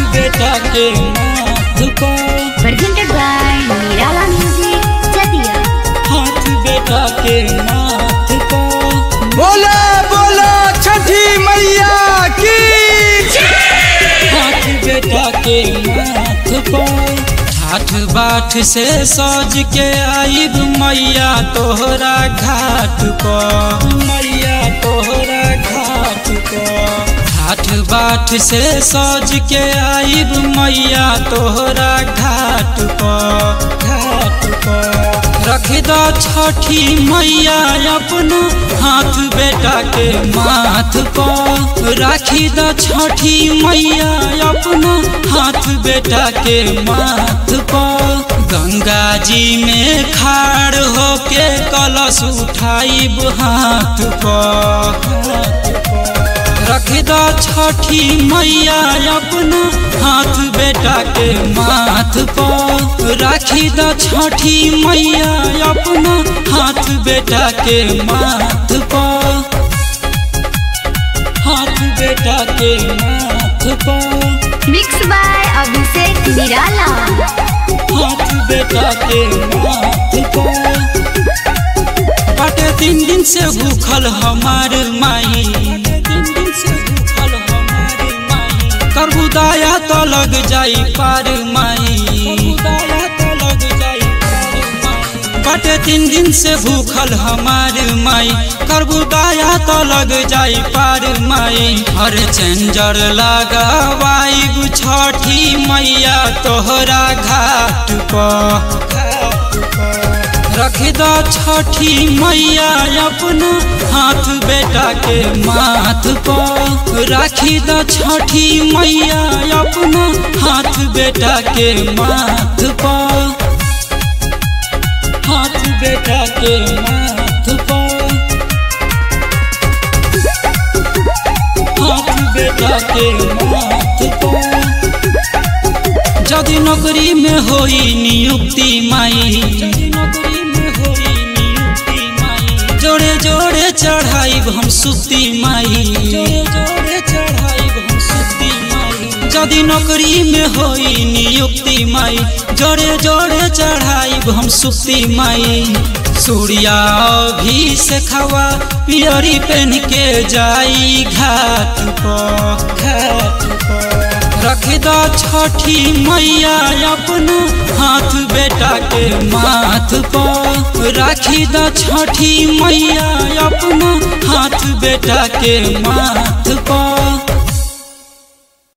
बेटा के माथ पर presented by Nirala Music, Chatia. हाथ बेटा के माथ पर बोला बोला छठी मैया की हाथ बेटा के माथ पर ठाठ बाट से सज के आइब मैया तोहरा घाट पर मैया तोहरा घाट पर ठाठ बाट से सज के आइब मैया तोहरा घाट पर रख दो छठी मैया अपना हाथ बेटा के माथ पर राखी दो छठी मैया अपना हाथ बेटा के माथ पर गंगा जी में खाड़ होके कलश उठाइब हाथ पर रख दो छठी मैया अपना हाथ बेटा के माथ पर राखी दो छठी मैया अपना हाथ बेटा के माथ पर हाथ बेटा के माथ पर Mixed by Abhishek Nirala. हाथ बेटा के माथ पर बाटे 3 दिन से भूखल हमार माई करबू दाया तो लग जाई पार माई बाटे 3 दिन से भूखल हमार माई करबू दाया तो लग जाई पार माई हर चेंजर लगावाई छठी मैया तोहरा घाट पर रख दो छठी मैया अपना हाथ बेटा के माथ पर राखी दो छठी मैया अपना हाथ बेटा के माथ पर हाथ बेटा के माथ पर हाथ बेटा के माथ पर यदि नौकरी में होई नियुक्ति माई जोड़े जोड़े चढ़ाइब हम सुती माई यदि नौकरी में होई नियुक्ति माई जोड़े जोड़े चढ़ाइब हम सुती माई सूर्या भी से खवा पियरी पहन के जाई घाट पर रख दो छठी मैया अपना हाथ बेटा के माथ पर राखी दो छठी मैया अपना हाथ बेटा के माथ